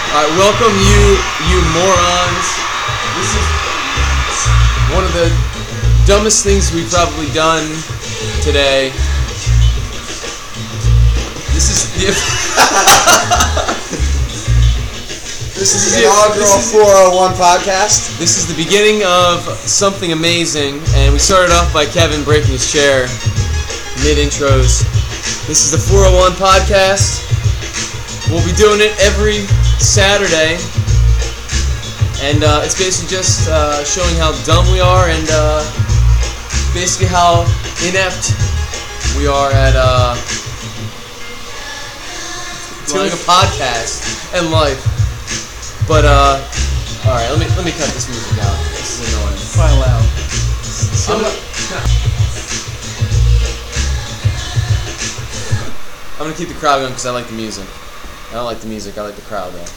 Alright, welcome you morons. This is one of the dumbest things we've probably done today. This is the This is the inaugural 401 podcast. This is the beginning of something amazing, and we started off by Kevin breaking his chair mid-intros. This is the 401 podcast. We'll be doing it every Saturday, and it's basically just showing how dumb we are and basically how inept we are at doing a podcast and life. But all right, let me cut this music out. This is annoying. Quite loud. I'm gonna keep the crowd going because I like the music. I don't like the music. I like the crowd though.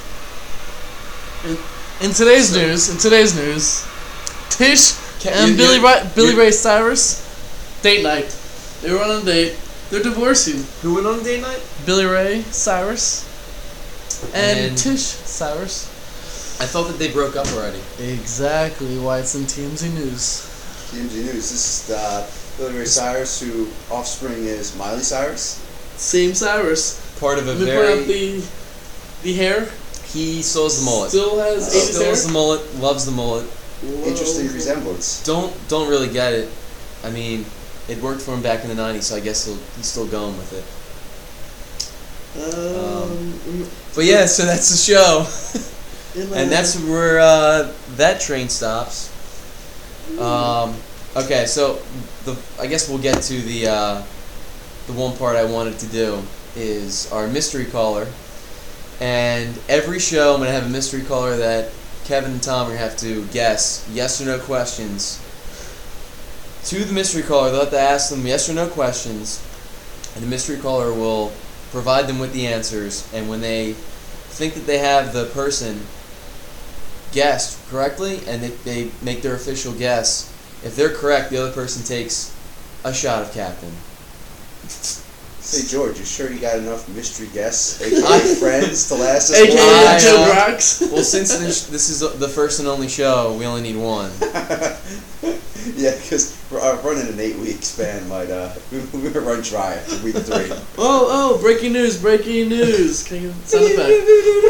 In today's news, Tish and Billy Ray Cyrus, date night. They were on a date. They're divorcing. Who went on a date night? Billy Ray Cyrus and Tish Cyrus. I thought that they broke up already. Exactly why it's in TMZ News. TMZ News. This is Billy Ray Cyrus, who offspring is Miley Cyrus. Same Cyrus. Part of a Let me very... point out the hair. He still has the mullet. Still has 80s Still hair. has the mullet. Loves the mullet. Whoa. Interesting resemblance. Don't really get it. I mean, it worked for him back in the 90s, so I guess he's still going with it. But yeah, so that's the show. And that's where that train stops. Okay, so I guess we'll get to the one part I wanted to do is our mystery caller. And every show I'm going to have a mystery caller that Kevin and Tom are going to have to guess yes or no questions. To the mystery caller, they'll have to ask them yes or no questions, and the mystery caller will provide them with the answers, and when they think that they have the person guessed correctly and they make their official guess, if they're correct, the other person takes a shot of Captain. Hey George, you sure you got enough mystery guests, aka friends, to last us AKA Joe Rocks. Well, since this is the first and only show, we only need one. Yeah, because running an 8-week span might we might run dry after week 3. Oh, breaking news. Can you get sound effect?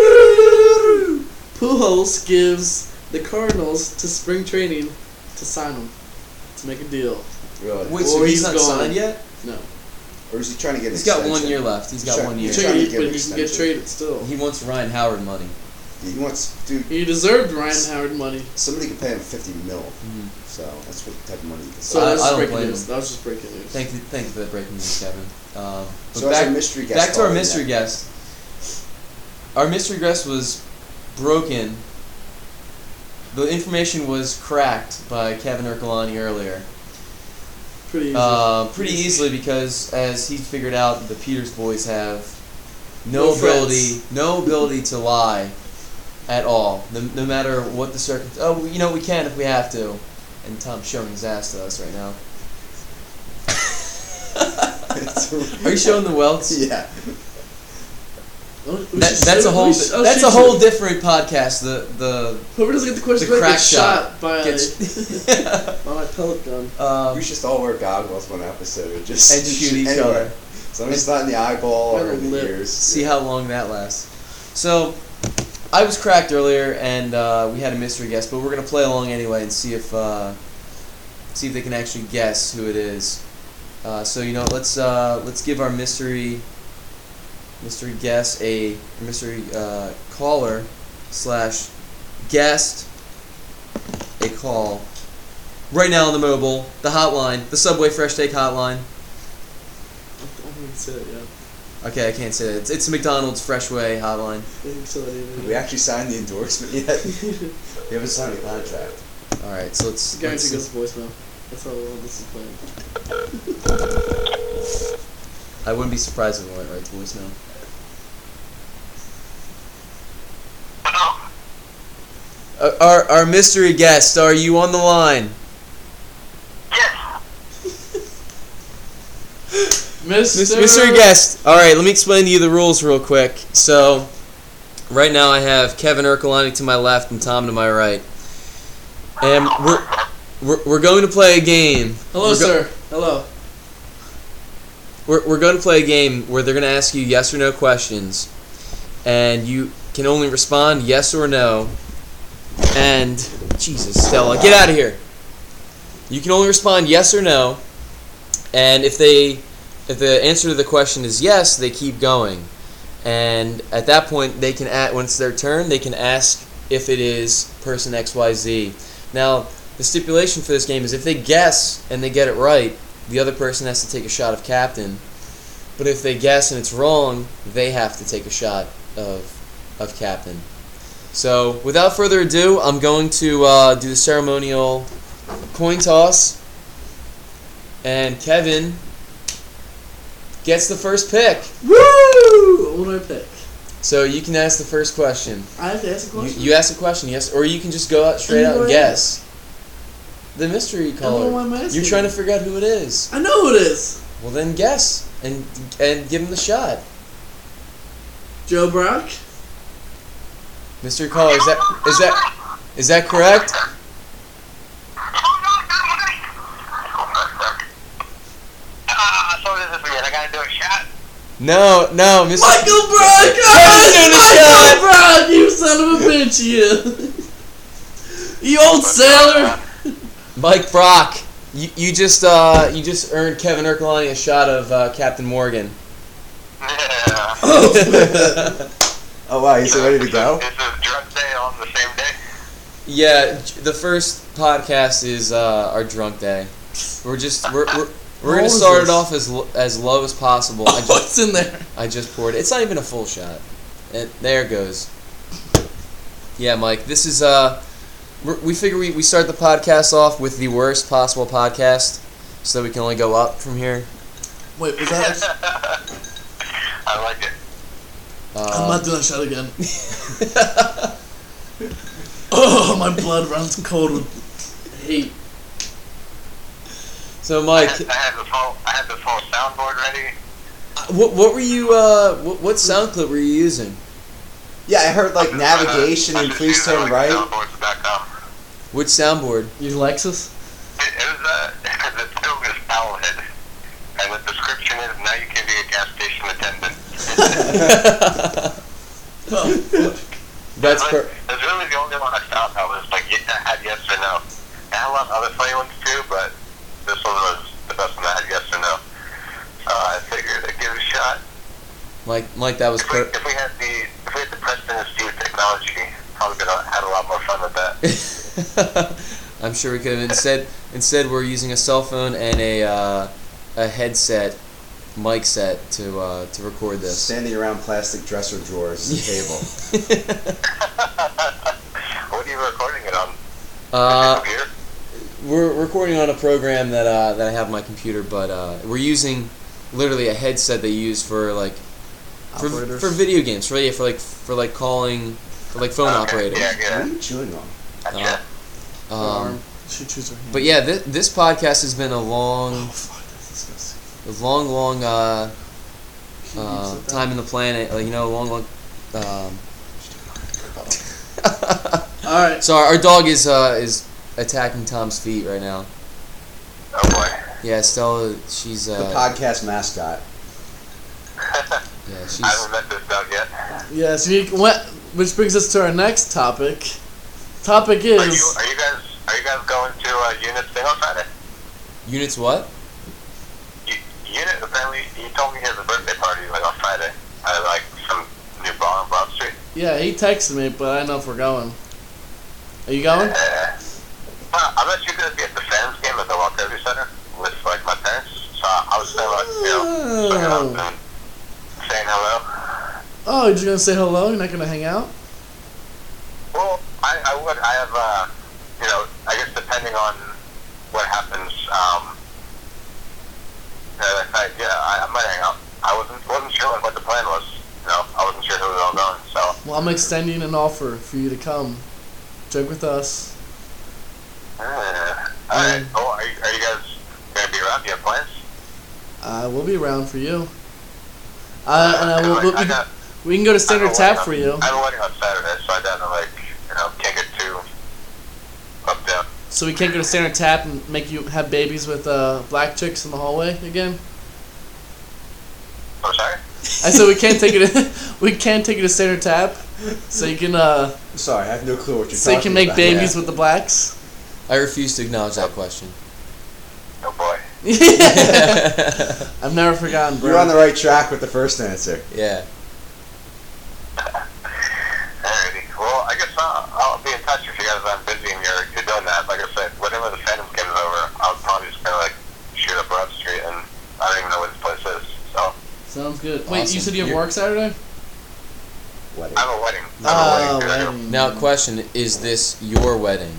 Pujols gives the Cardinals to spring training to sign him, to make a deal. Really? Wait, so Or he's he's not gone. signed yet? No. Or is he trying to get an He's got 1 extension? year left. He's got 1 year. He's trying to get But an he can get extension. traded still. He wants Ryan Howard money. He wants, dude, He deserved Ryan Howard money. somebody could pay him $50 million. Mm-hmm. So that's what type of money he can So I that's just don't breaking blame news. him. That was just breaking news. Thank you for that breaking news, Kevin. But So as a mystery guest back to our caller, mystery yeah. guest. Our mystery guest was broken. The information was cracked by Kevin Ercolani earlier. Pretty easy. Pretty easily because, as he figured out, the Peters boys have no No friends. ability to lie at all, no matter what the circumstance. Oh, we can if we have to. And Tom's showing his ass to us right now. Are you showing the welts? Yeah. That's a whole different podcast. The Whoever doesn't get the question the right crack gets shot shot by by my pellet gun. We should just all wear goggles one episode and just and shoot each anywhere. other. As long as it's not in the eyeball Right or on in the the lip. ears. See how long that lasts. So, I was cracked earlier, and we had a mystery guest, but we're gonna play along anyway and see if they can actually guess who it is. So let's give our mystery guest a mystery caller / guest a call right now on the mobile, the hotline, the Subway Fresh Take hotline. I haven't said it yet. Okay, I can't say that. It's McDonald's Freshway hotline. I haven't said it Have yet. we actually signed the endorsement yet? We haven't signed a contract. All right, so let's. Guarantee let's- goes to voicemail. That's how well this is playing. I wouldn't be surprised if it went right to voicemail. Our mystery guest, are you on the line? Mr. Mystery guest. All right, let me explain to you the rules real quick. So, Right now I have Kevin Ercolani to my left and Tom to my right. And we're going to play a game. Hello, sir. Hello. We're going to play a game where they're going to ask you yes or no questions. And you can only respond yes or no. And, Jesus, Stella, get out of here. You can only respond yes or no. And if the answer to the question is yes, they keep going. And at that point, they can when it's their turn, they can ask if it is person XYZ. Now, the stipulation for this game is if they guess and they get it right, the other person has to take a shot of captain. But if they guess and it's wrong, they have to take a shot of captain. So, without further ado, I'm going to do the ceremonial coin toss. And Kevin gets the first pick. Woo! What do I pick? So you can ask the first question. I have to ask a question? You ask a question, yes, or you can just go out straight out and guess. The mystery caller. You're trying to figure out who it is. I know who it is. Well, then guess and give him the shot. Joe Brock. Mystery caller, is that correct? So this is weird. I gotta do a shot. No, Mr. Michael Brock! Michael Brock, you son of a bitch, you! You old sailor! Mike Brock, you just earned Kevin Ercolani a shot of Captain Morgan. Yeah. Oh wow, he's ready to go? Is this drug day on the same day? Yeah, the first podcast is our drunk day. We're gonna start it off as low as possible. What's in there? I just poured it. It's not even a full shot. There it goes. Yeah, Mike. This is we figure we start the podcast off with the worst possible podcast, so that we can only go up from here. Wait, was that? I like it. I'm not doing a shot again. Oh, my blood runs cold with hate. So, Mike, I had the full soundboard ready. what were you what sound clip were you using? Yeah, I heard like navigation and please turn right. Soundboards.com. Which soundboard? You Lexus? It was the film is Owlhead, and the description is now you can be a gas station attendant. That's It's really the only one I found that was like had yes or no. I had a lot of other funny ones too, but this one was the best one that had yes or no. So I figured I'd give it a shot. Mike, that was If we had the Preston and Steve technology, probably could have had a lot more fun with that. I'm sure we could have. Instead, we're using a cell phone and a headset, mic set to record this. Standing around plastic dresser drawers at the table. What are you recording it on? Computer? We're recording on a program that I have on my computer, but we're using literally a headset they use for like for video games, right? Yeah, for calling phone operators. Yeah. What are you chewing on? Gotcha. She chews her hand. But yeah, this podcast has been a long, Oh, fuck, that's disgusting. long time in the planet. Like, long. Alright. So our dog is attacking Tom's feet right now. Oh boy. Yeah, Stella, she's The podcast mascot. yeah, she's. I haven't met this dog yet. Yes, which brings us to our next topic. Topic Are is... you guys going to Unit's thing on Friday? Units what? Unit apparently he told me he has a birthday party like on Friday at like some new bar on Broad Street. Yeah, he texted me, but I don't know if we're going. Are you going? I'm actually gonna be at the fans game at the Wachovia Center with like my parents. So I was saying like swinging out and saying hello. Oh, you're just gonna say hello? You're not gonna hang out? Well, I would. I have I guess depending on what happens, I might hang out. I wasn't sure like what the plan was. I wasn't sure who we were all going. So. Well, I'm extending an offer for you to come. Drink with us. Alright. Oh, are you guys gonna be around? Do you have plans? We'll be around for you. And We can go to standard tap for you. I have a wedding on Saturday, so I definitely, can't get too up down. So we can't go to standard tap and make you have babies with black chicks in the hallway again. I'm sorry? I said we can't take it. We can't take it to standard tap, so you can Sorry, I have no clue what you're so you talking can make about. babies with the blacks. I refuse to acknowledge that question. Oh boy. I've never forgotten, bro. You're on the right track with the first answer. Yeah. Alrighty. Well, I guess I'll be in touch if you guys aren't busy and you're doing that. Like I said, whenever the Phantom comes over, I'll probably just kind of like shoot up Broad Street, and I don't even know what this place is. So Sounds good. Wait, you Awesome. said you have You're- work Saturday? Wedding. I have a wedding. I Oh, have a wedding. to do. wedding. Now, question: is this your wedding?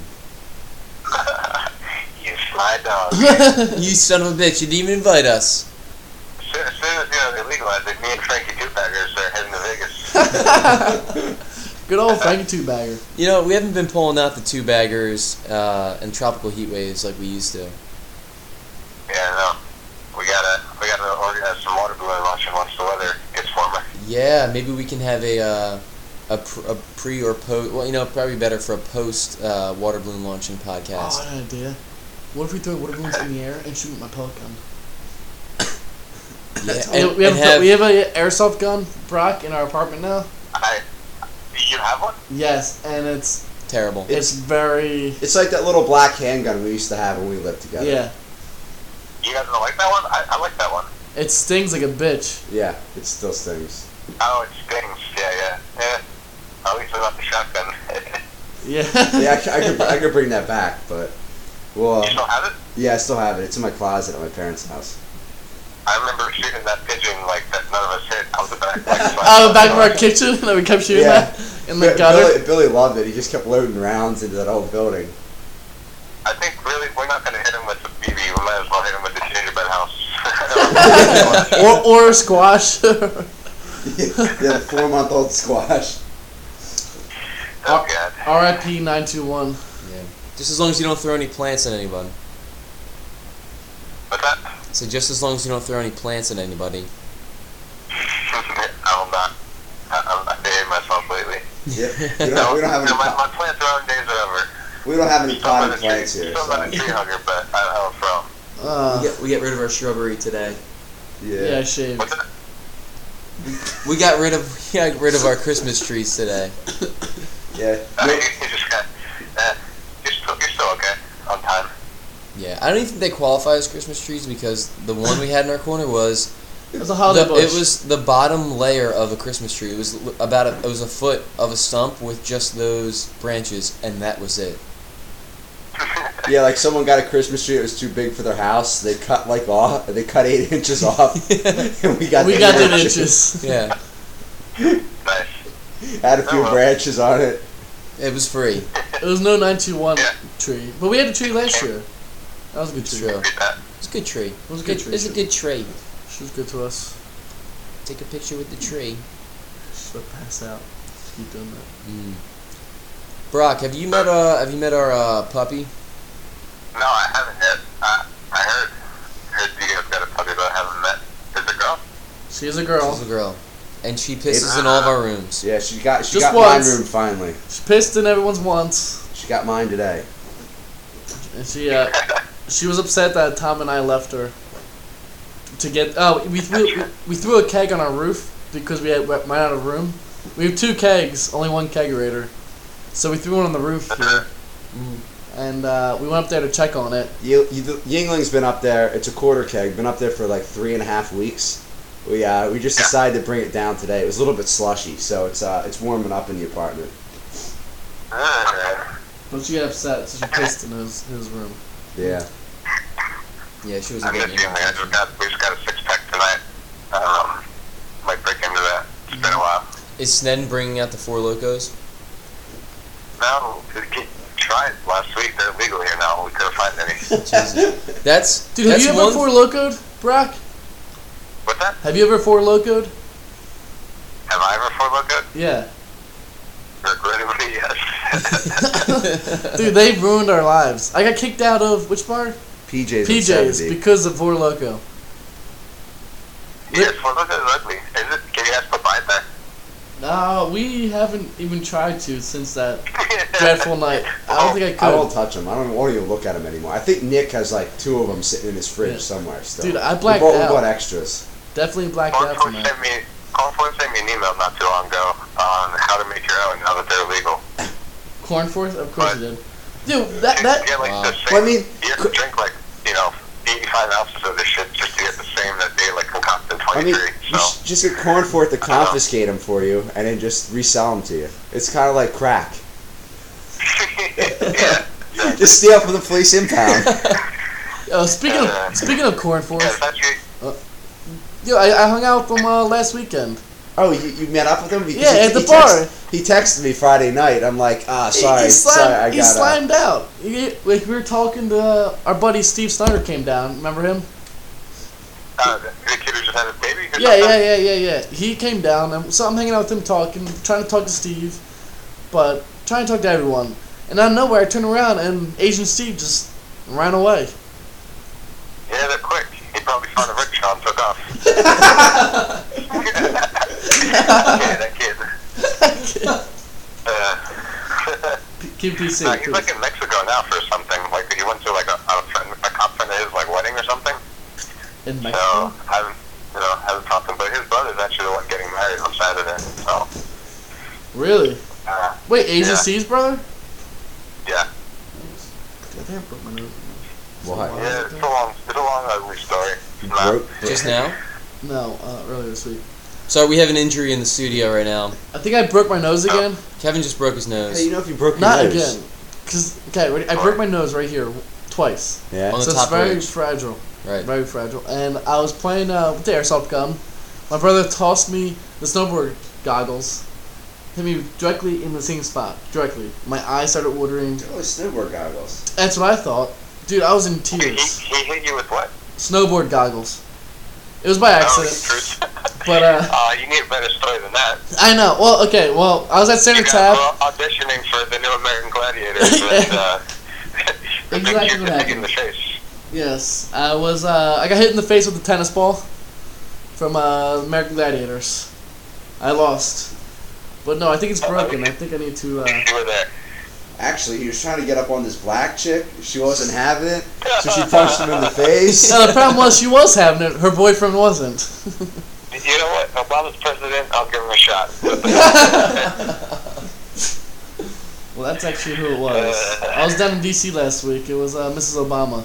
You sly dog. You son of a bitch! You didn't even invite us. As soon as they legalize it, me and Frankie Two-Baggers are heading to Vegas. Good old Frankie Two Bagger. You know, we haven't been pulling out the two baggers and tropical heat waves like we used to. Yeah, no. We gotta organize some water balloon launching once the weather gets warmer. Yeah, maybe we can have a pre or post. Well, probably better for a post water balloon launching Oh, podcast. I had an idea. What if we throw water balloons in the air and shoot with my pellet gun? Yeah, we have an airsoft gun, Brock, in our apartment now. You have one? Yes, and it's terrible. very It's like that little black handgun we used to have when we lived together. yeah. You guys don't like that one? I like that one. It stings like a bitch. Yeah, it still stings. Oh, it stings. Yeah. At least without the shotgun. Yeah. Yeah, I could bring that back, but well, You still have it? yeah, I still have it. It's in my closet at my parents' house. I remember shooting that pigeon like that none of us hit out the back. Out the back of our kitchen that we kept shooting Yeah. at in the gutter. Billy loved it. He just kept loading rounds into that whole building. I think really we're not going to hit him with the BB. We might as well hit him with the gingerbread house. or a squash. Yeah, 4-month-old squash. Oh, God. R.I.P. 921. Yeah. Just as long as you don't throw any plants at anybody. What's that? So just as long as you don't throw any plants at anybody. I'm not behaving myself lately. Yeah, we don't have any. My plant throwing days are over. We don't have any Still not potted a tree, plants here. still not a So. tree hugger, but I don't throw 'em. We get rid of our shrubbery today. Yeah, I shaved. What's that? We got rid of our Christmas trees today. Yeah. You just got. You're still okay on time. Yeah, I don't even think they qualify as Christmas trees because the one we had in our corner was It was a holiday bush. it was the bottom layer of a Christmas tree. It was it was a foot of a stump with just those branches, and that was it. Yeah, like someone got a Christmas tree that was too big for their house. They cut 8 inches off, and we got the inches. Yeah, Nice. Had a few Oh, well. branches on it. it was free. It was no 921 Yeah. tree. But we had a tree last year. That was a good It's tree. true. Beat that. It's a good tree. It was a good tree. It's a good tree. She was good to us. Take a picture with the tree. She'll pass out. Keep doing that. Brock, have you met our puppy? No, I haven't yet. I heard you guys got a puppy, but I haven't met. Is it a girl? She's a girl. She's a girl, and she pisses in all of our rooms. Yeah, she got Just mine once. room finally. She pissed in everyone's once. She got mine today. And she was upset that Tom and I left her to get. We threw a keg on our roof because we ran out of room. We have 2 kegs, only 1 kegerator, so we threw one on the roof here, and we went up there to check on it. Yingling's been up there. It's a quarter keg. Been up there for like 3.5 weeks. We just decided to bring it down today. It was a little bit slushy, so it's warming up in the apartment. But she got upset, so she pissed in his room. Yeah. Yeah, she was I a missed good you, man. We just got a 6-pack tonight. Might break into that. It's been a while. Is Snedden bringing out the Four Locos? No, we tried last week. They're legal here now. We couldn't find any. Jesus. That's Dude, have you ever one- Four Loco'd, Brock? What's that? Have you ever Four Loco'd? Have I ever Four Loko? Yeah. Regrettably, yes. Dude, they've ruined our lives. I got kicked out of which bar? PJ's. PJ's because of Four Loco. Yes, Four Loko is ugly. Is it? Can you guys put by it there? We haven't even tried to since that dreadful night. I don't think I could. I won't touch them. I won't even look at them anymore. I think Nick has like 2 of them sitting in his fridge Yeah. somewhere still. Dude, I blacked we out. bought extras. Definitely blacked out from that. Cornforth sent me an email not too long ago on how to make your own now that they're legal. Cornforth? Of course What? you did. Dude, that Yeah, like Wow. the same. Well, I mean, you have to drink like 85 ounces of this shit just to get the same that they like concoct in I mean, 23. you So should just get Cornforth to confiscate them for you and then just resell them to you. It's kind of like crack. yeah. Just steal from the police impound. Speaking of Cornforth, Yeah, that's you. yo, I hung out with him last weekend. Oh, you met up with him? Because Yeah, at the bar. He texted me Friday night. I'm like, sorry, He sorry, he slimed out. Like we were talking to our buddy Steve Snyder came down. Remember him? The kid who just had a baby? Or Yeah, something? yeah. He came down, and so I'm hanging out with him talking, trying to talk to Steve, but trying to talk to everyone. And out of nowhere, I turn around, and Asian Steve just ran away. Yeah, they're quick. He probably found a rickshaw and took off. Yeah, that kid. Keep PC. No, he's like in Mexico now for something. Like he went to like a cop friend of his like wedding or something. In So Mexico. haven't talked to him. But his brother's actually the one getting married on Saturday. So Really? Wait, Asian yeah. Steve's brother? yeah, I think I broke my nose. What? yeah. It's a long ugly story. You Nah. broke? Just now. No, earlier this week. Sorry, we have an injury in the studio right now. I think I broke my nose again. Kevin just broke his nose. Hey, you know if you broke your Not nose? again. Okay, ready? I broke my nose right here twice. Yeah. On the So it's top very ridge. fragile. Right. Very fragile. And I was playing with the airsoft gun. My brother tossed me the snowboard goggles. Hit me directly in the same spot. Directly. My eyes started watering. Oh, snowboard goggles. That's what I thought. Dude, I was in He tears. hit you with what? Snowboard goggles. It was by Oh, accident. truth. But, you need a better story than that. I know. Well, okay. Well, I was at Center You guys Tab. were auditioning for the new American Gladiators, and the big Exactly kid what got hit in happened. the face. Yes. I was, I got hit in the face with a tennis ball from, American Gladiators. I lost. But no, I think it's broken. I think I need to, You were there. Actually, he was trying to get up on this black chick. She wasn't having it, so she punched him in the face. No, the problem was she was having it. Her boyfriend wasn't. You know what? Obama's president. I'll give him a shot. Well, that's actually who it was. I was down in D.C. last week. It was Mrs. Obama.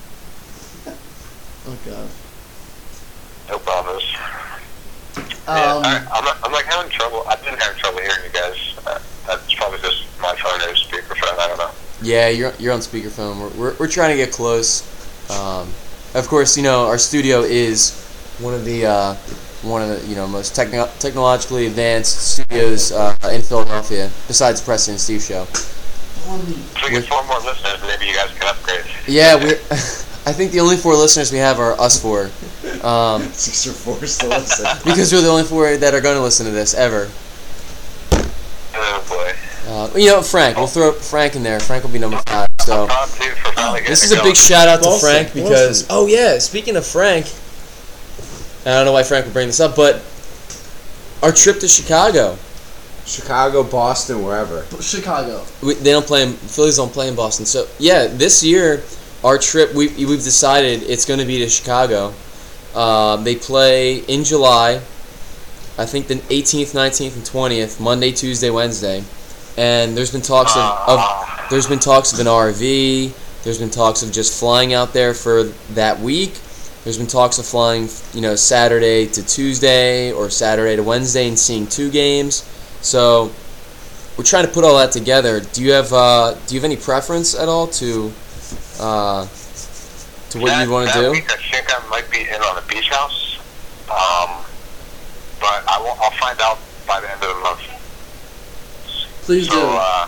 Oh God. Obama's. Um, I'm like having trouble. I've been having trouble hearing you guys. That's probably just my phone or speakerphone. I don't know. Yeah, you're on speakerphone. We're trying to get close. Of course, our studio is one of the most technologically advanced studios in Philadelphia, besides Preston and Steve show. If we get 4 more listeners, maybe you guys can upgrade. Yeah, I think the only 4 listeners we have are us 4. 6 or 4 still listen. Because we're the only 4 that are going to listen to this ever. Oh boy. Frank. We'll throw Frank in there. Frank will be number 5. So Proud to you for finally this is getting a it big going. shout out to Boston, Frank because Boston. Speaking of Frank, I don't know why Frank would bring this up, but our trip to Chicago. Chicago, Boston, wherever. Chicago. Phillies don't play in Boston. So yeah, this year our trip we've decided it's going to be to Chicago. They play in July. I think the 18th, 19th, and 20th, Monday, Tuesday, Wednesday, and there's been talks of an RV. There's been talks of just flying out there for that week. There's been talks of flying, Saturday to Tuesday or Saturday to Wednesday and seeing 2 games. So we're trying to put all that together. Do you have any preference at all to what you want to do? That week I think I might be in on a beach house, but I'll find out by the end of the month. Please So do.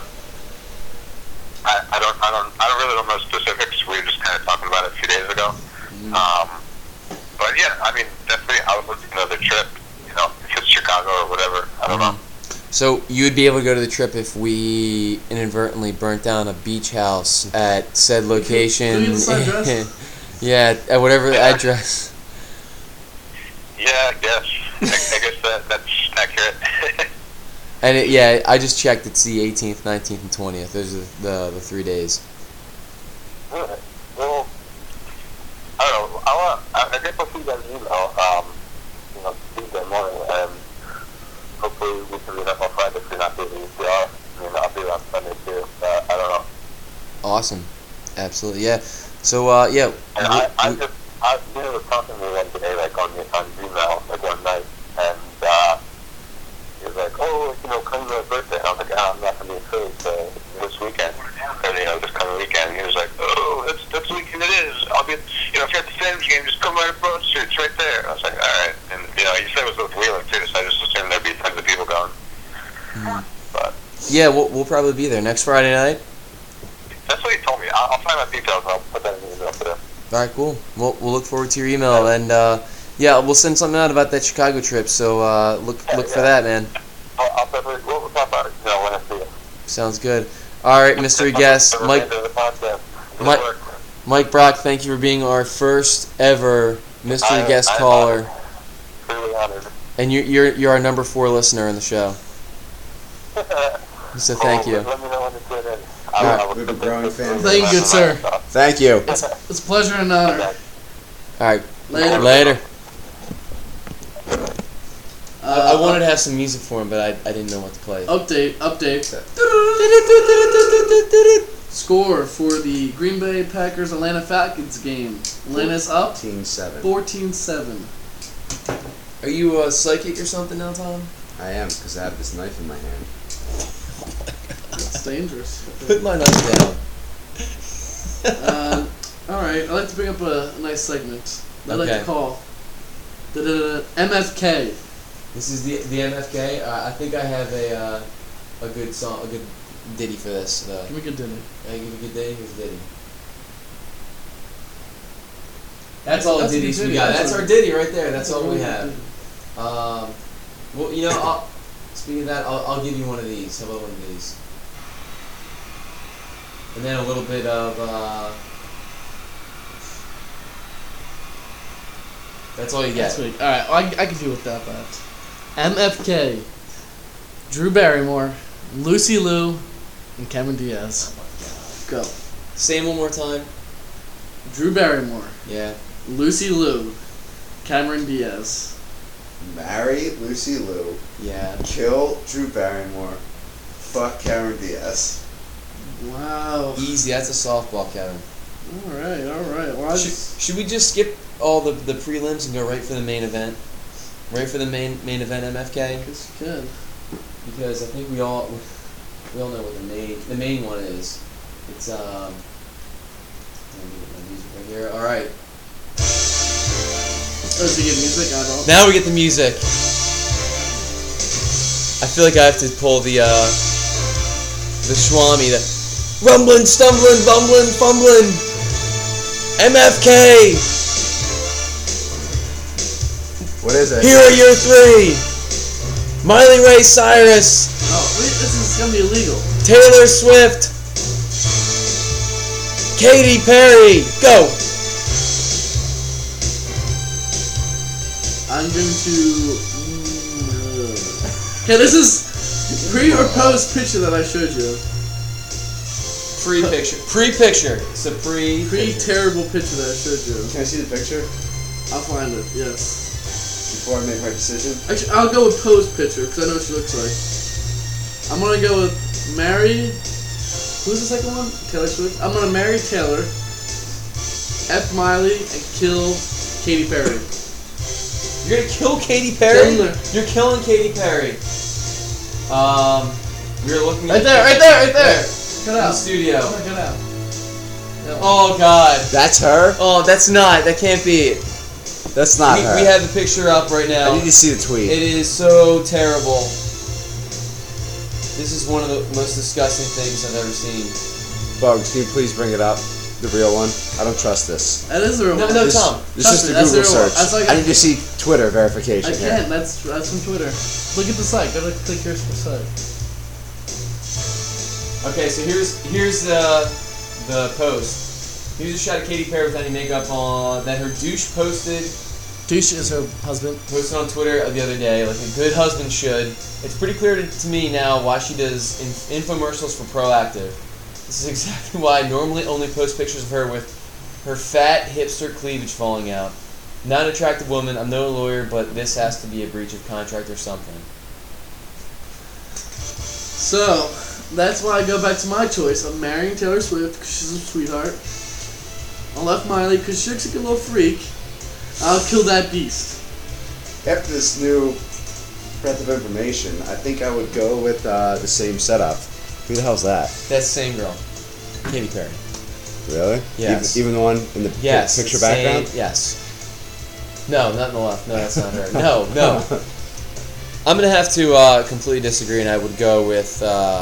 I don't know specifics. We were just kind of talking about it a few days ago. But yeah, I mean, definitely I would look at another trip. If it's Chicago or whatever. I don't know. So you would be able to go to the trip if we inadvertently burnt down a beach house at said location. Do you use the address? Yeah, at whatever address. Yeah, I guess. I guess that's accurate. And yeah, I just checked. It's the 18th, 19th, and 20th. Those are the 3 days. Alright. Well, I don't know. I guess I'll see you guys email, Tuesday morning, and hopefully we can meet up on Friday if you're not busy. If you are, I'll be around Sunday too. I don't know. Awesome. Absolutely, yeah. So, yeah. And I was talking to me one day, like on email, like one night, and he was like, "Oh, come to my birthday." And I was like, "I'm not gonna be in Philly this weekend, or this coming weekend." And he was like, "Oh, that's the weekend it is. I'll be, if you're at the Phantoms game, just come right to Broad Street. It's right there." I was like, "All right." And you said it was with Wheeler too, so I just assumed there'd be tons of people going. But Yeah, we'll probably be there next Friday night. that's what he told me. I'll find out details and I'll put that in the email today. All right, cool. We'll look forward to your email, and yeah, we'll send something out about that Chicago trip. So look for that, man. I'll definitely, we'll talk about it, when I see you. Sounds good. All right, mystery guest The Mike remainder of the podcast. Good Mike- work. Mike Brock. Thank you for being our first ever mystery guest I'm caller, Truly honored. and you're our number 4 listener in the show. So thank you. Let me know when to tune in. Yeah, we have a growing fan base. Thank you, good sir. Thank you. It's a pleasure and an honor. All right, Later. I wanted to have some music for him, but I didn't know what to play. Update. Score for the Green Bay Packers Atlanta Falcons game. Atlanta's up 14-7. 14-7. Are you a psychic or something now, Tom? I am, because I have this knife in my hand. That's dangerous. Put my knife down. Alright, I'd like to bring up a nice segment that I'd like Okay. to call MFK. This is the MFK. I think I have a good song, a good ditty for this. Give me a good dinner. I give you a good ditty. Here's a ditty. That's all the That's a good ditties we ditty. got. That's That's a- our ditty right there. That's all we Really have. good. Well, speaking of that, I'll give you one of these. How about one of these? And then a little bit of. That's all you get. Sweet. Alright, I can deal with that, but MFK. Drew Barrymore, Lucy Liu, and Cameron Diaz. Go. Say it one more time. Drew Barrymore, Yeah. Lucy Liu, Cameron Diaz. Marry Lucy Liu. Yeah. Kill Drew Barrymore. Fuck Cameron Diaz. Wow. Easy. That's a softball, Kevin. Alright. Well, Should we just skip all the prelims and go right for the main event? Right for the main event, MFK? guess you can. Because I think we all know what the main one is. It's let me get my music right here. All right. Oh, so you get music? I don't. Now we get the music. I feel like I have to pull the Swami, the rumbling, stumbling, bumbling, fumbling. MFK. What is it? Here are your 3. Miley Ray Cyrus, Oh, wait, this is gonna be illegal. Taylor Swift, Katy Perry. Go. I'm going to. Okay, this is pre or post picture that I showed you. Pre-picture. Pre-picture. It's a Pre pre-picture. terrible picture that I showed you. Can I see the picture I'll find it. Yes. before I make my decision? Actually, I'll go with post picture because I know what she looks like. I'm gonna go with marry. Who's the second one? Taylor Swift. I'm gonna marry Taylor, F Miley, and kill Katy Perry. You're gonna kill Katy Perry? Kill her. You're killing Katy Perry. We're looking at Right there. Cut in the out. studio. Cut out. Oh God. That's her? Oh, that's not. That can't be. That's not her. We have the picture up right now. I need to see the tweet. It is so terrible. This is one of the most disgusting things I've ever seen. Bugs, can you please bring it up? The real one? I don't trust this. That is the real No, one. no, This, Tom. this is Trust the me, that's Google the real one. search. That's like I need to see Twitter verification I here. can't. That's from Twitter. Look at the site. Go to click here for the site. Okay, so here's the post. Here's a shot of Katy Perry with any makeup on that her douche posted Douche is her husband. Posted on Twitter the other day, like a good husband should. It's pretty clear to me now why she does infomercials for Proactive. This is exactly why I normally only post pictures of her with her fat hipster cleavage falling out. Not an attractive woman. I'm no lawyer, but this has to be a breach of contract or something. So, that's why I go back to my choice. I'm marrying Taylor Swift because she's a sweetheart. I left Miley because she looks like a little freak. I'll kill that beast. After this new breath of information, I think I would go with the same setup. Who the hell's that? That's the same girl, Katy Perry. Really? Yes. Even the one in the Yes. picture same- background? Yes. No, not in the left. No, that's not her. No. I'm gonna have to completely disagree, and I would go with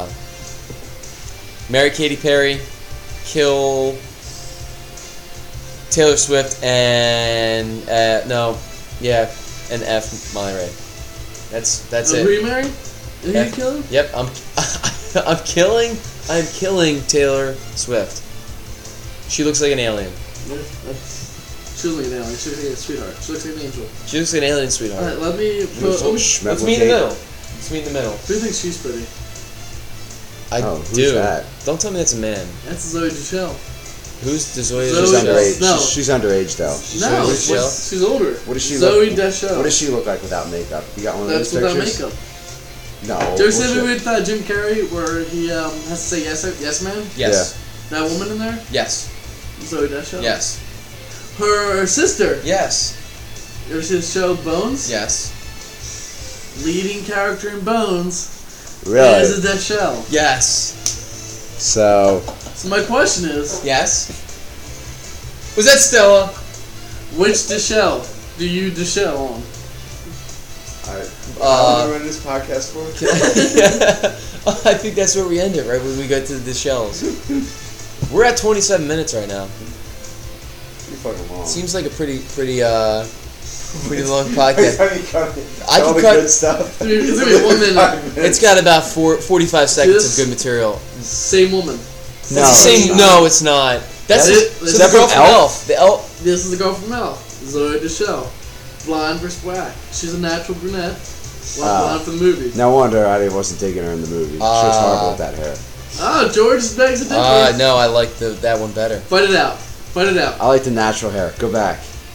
marry Katy Perry, kill Taylor Swift, and and F Molly Ray. That's Who it. you marry? And you F- kill him? Yep, I'm killing Taylor Swift. She looks like an alien. Yeah, she looks like an alien. She looks like a sweetheart. She looks like an angel. She looks like an alien, sweetheart. Alright, let me put. Let's meet in the middle. Let's meet in the middle. Who thinks she's pretty? I Oh, who's do. that? Don't tell me that's a man. That's Zoe Deschanel. Who's Zoe? Zoe She's Deschanel. underage. No. She's underage though. No, Zoe she's, Deschanel? she's older. What does she Zoe look? Deschanel. What does she look like without makeup? You got one of That's those without pictures? makeup. No. Did you ever see the bullshit. movie with Jim Carrey where he has to say yes, ma'am? Yes. That woman in there? Yes. Zoe Deschanel? Yes. Her sister. Yes. You ever see the show Bones? Yes. Leading character in Bones Really? is a Deschanel. Yes. So So my question is, Yes. Was that Stella? which Deschanel do you Deschanel on? how long are we running this podcast for? I think that's where we end it, right? When we go to the shells. We're at 27 minutes right now. Pretty fucking long. Seems like a pretty long podcast. I all can the cut- good stuff. Dude, it's gonna be 1 minute. It's got about 45 seconds This- of good material. Same woman. It's the same. No, it's not. That's It- so it's the girl from from Elf. The Elf. This is the girl from Elf, Zoe Deschanel. Blonde versus black. She's a natural brunette. Blonde for the movie. No wonder I wasn't digging her in the movie. She was horrible with that hair. Oh, George begs a difference. No, I like that one better. Fight it out. Fight it out. I like the natural hair. Go back.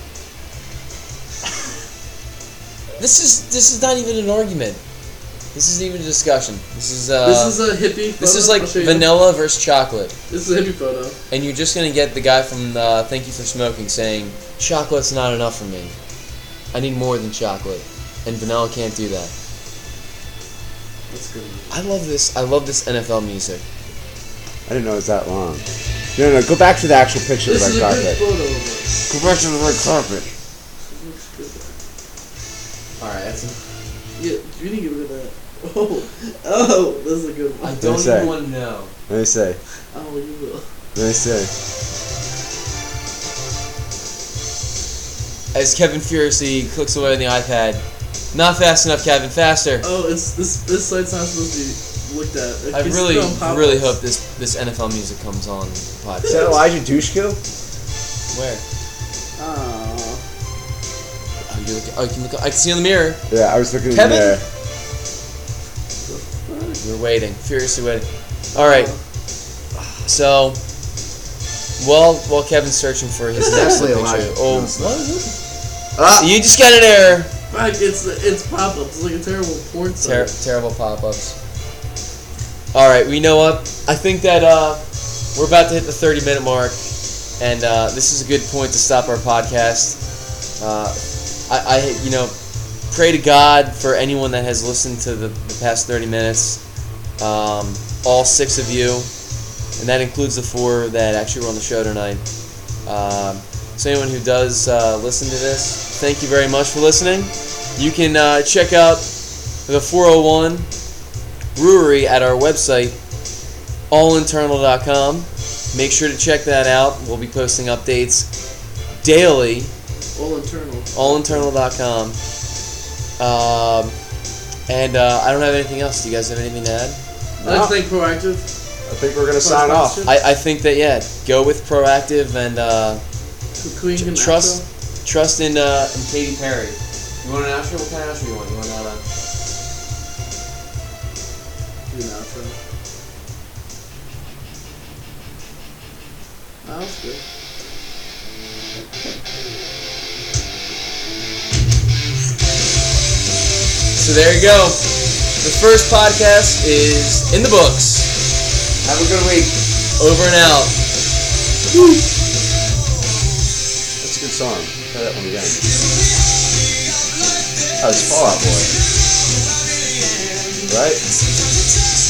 This is not even an argument. This isn't even a discussion. This is This is a hippie photo. this is like I'll show you. vanilla versus chocolate, This is a hippie photo. and you're just gonna get the guy from Thank You for Smoking saying chocolate's not enough for me. I need more than chocolate, and vanilla can't do that. That's good. I love this. I love this NFL music. I didn't know it was that long. No, go back to the actual picture of This the is red a good carpet. photo of her. Go back to the red carpet. Looks good. All right, that's. Yeah, you didn't get rid of that. Oh, this is a good one. I don't say? even want to know. Let me say. Oh, you will. Let me say. As Kevin furiously clicks away on the iPad. Not fast enough, Kevin. Faster. Oh, it's this site's not supposed to be looked at. I It's really, still on pop-ups. really hope this NFL music comes on the Is podcast. that Elijah Dushku? Where? Aw. Oh, you look. Oh, you can look. I can see in the mirror. Yeah, I was looking in Kevin? there. We're waiting, furiously waiting. All right. So, while Kevin's searching for his next Definitely picture, Elijah. oh, No, it's what? Ah! You just got an error. Fuck, it's pop-ups. It's like a terrible porn site. Terrible pop-ups. All right, we know what? I think that we're about to hit the 30-minute mark, and this is a good point to stop our podcast. I pray to God for anyone that has listened to the past 30 minutes. All 6 of you, and that includes the 4 that actually were on the show tonight. So anyone who does listen to this, thank you very much for listening. You can check out the 401 Brewery at our website, allinternal.com. Make sure to check that out. We'll be posting updates daily. All internal. Allinternal.com. And I don't have anything else. Do you guys have anything to add? I'd like to thank Proactive. I think we're gonna sign off. I think that, go with Proactive and Queen trust trust in Katy Perry. You want an outro? What kind of outro you want? You want Do an outro. No, that's good. So there you go. The first podcast is in the books. Have a good week. Over and out. That's a good song. Try that one again. Oh, it's Fall Out Boy. Right?